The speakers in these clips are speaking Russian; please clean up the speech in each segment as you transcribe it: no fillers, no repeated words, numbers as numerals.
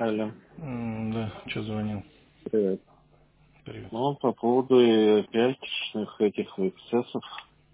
Алло, Да, что звонил? привет. Привет. Ну, по поводу пятничных этих эксцессов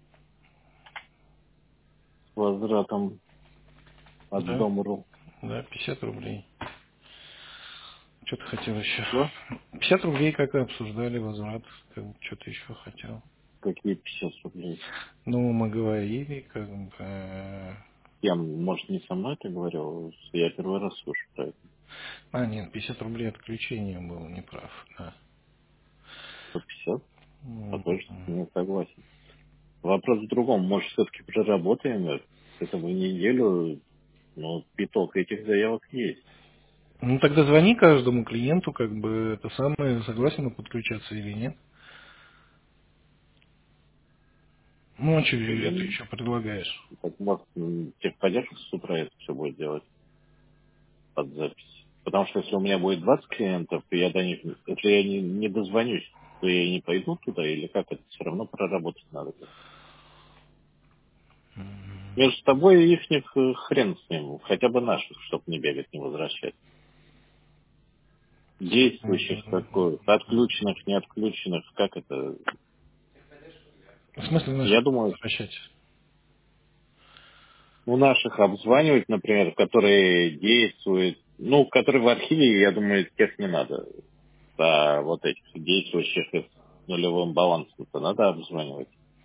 с возвратом от Да, Дом.ру. да, 50 рублей. Что ты хотел еще? Что? 50 рублей, как и обсуждали, возврат. Что ты еще хотел? Какие 50 рублей? Ну, мы говорили, как бы... Я, может, не со мной ты говорил? Я первый раз слышу про это. А, нет, 50 рублей отключения был, неправ, да. 150? А М, тоже не согласен. Вопрос в другом. Может, все-таки проработаем это в неделю? Ну, пяток этих заявок есть. Ну, тогда звони каждому клиенту, как бы, это самое, согласен он подключаться или нет. Ну, а что ты Я, еще предлагаешь? так, может, техподдержка с утра это все будет делать под запись. Потому что если у меня будет 20 клиентов, то я до них, если я не дозвонюсь, то я и не пойду туда, или как это, все равно проработать надо. Между тобой и ихних хрен с ним, хотя бы наших, чтобы не бегать, не возвращать. Действующих такое, отключенных, не отключенных, как это. В смысле Я наши думаю, возвращать? у наших обзванивать, например, которые действуют, ну, которые в архиве, я думаю, тех не надо. А вот этих действующих и с нулевым балансом-то надо обзванивать.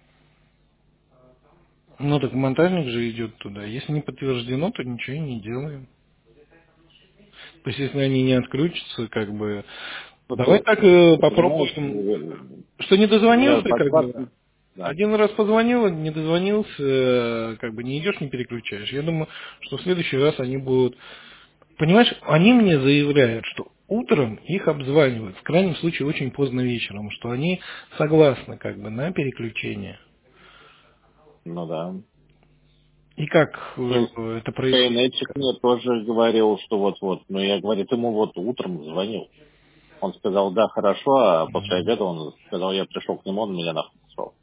Ну, так монтажник же идет туда. Если не подтверждено, то ничего и не делаем. То есть, если они не отключатся, как бы... Вот, Давай так ты понимаешь, попробуем. Что не я дозвонился, по как бы... 20, да. Один раз позвонил, не дозвонился, как бы не идешь, не переключаешь. Я думаю, что в следующий раз они будут... Понимаешь, они мне заявляют, что утром их обзванивают, в крайнем случае очень поздно вечером, что они согласны как бы на переключение. Ну да. И как это происходит? Скайнетчик мне тоже говорил, что вот-вот. Но я, говорит, ему вот утром звонил. Он сказал, да, хорошо, а после обеда он сказал, я пришел к нему, он меня нахуй послал.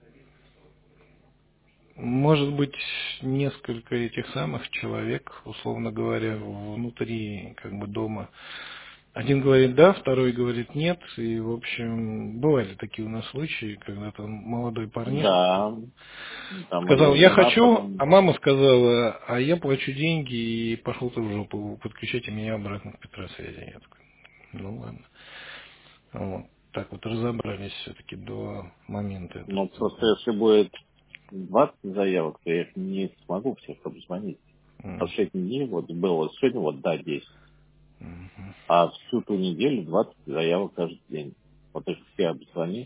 Может быть, несколько этих самых человек, условно говоря, внутри как бы дома. Один говорит да, второй говорит нет. И, в общем, бывали такие у нас случаи, когда там молодой парнишка Да, там сказал, его я жена хочу, потом, а мама сказала, а я плачу деньги, и пошел ты в жопу, подключайте меня обратно к Петросвязи. Я такой, ну ладно. Вот. Так вот разобрались все-таки до момента этого ну просто звонка. если будет 20 заявок, то я их не смогу всех обзвонить. Последние дни вот было, сегодня вот да, 10. А всю ту неделю 20 заявок каждый день. Вот их все обзвони.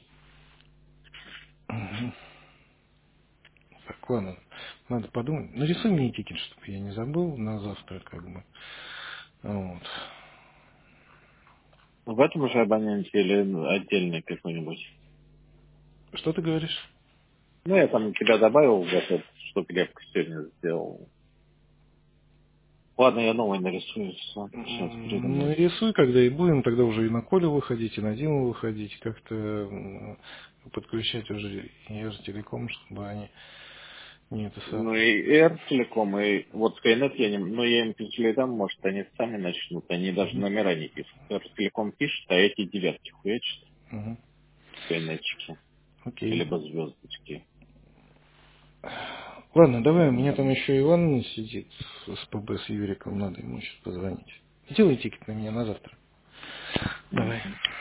Так, ладно, надо подумать. Нарисуй мне тикет, чтобы я не забыл на завтра, как бы. Вот. В этом же абоненте или отдельный какой-нибудь. Что ты говоришь? Ну, я там тебя добавил в этот, что Глебка сегодня сделал. Ладно, я новый нарисую. Сейчас придумаю. Нарисуй, когда и будем, тогда уже и на Колю выходить, и на Диму выходить, как-то подключать уже Телеком, чтобы они не это Ну самое. и Air Telecom, и вот Skynet я не... Ну, я им передам, может, они сами начнут. Они даже номера не пишут. Air Telecom пишет, а эти девятки хуячат. Мгм. Скайнетчики. Окей. Либо звездочки. Ладно, давай, у меня там еще Иван сидит с ПБ с Юриком, надо ему сейчас позвонить. Делай тикет на меня на завтра. Давай.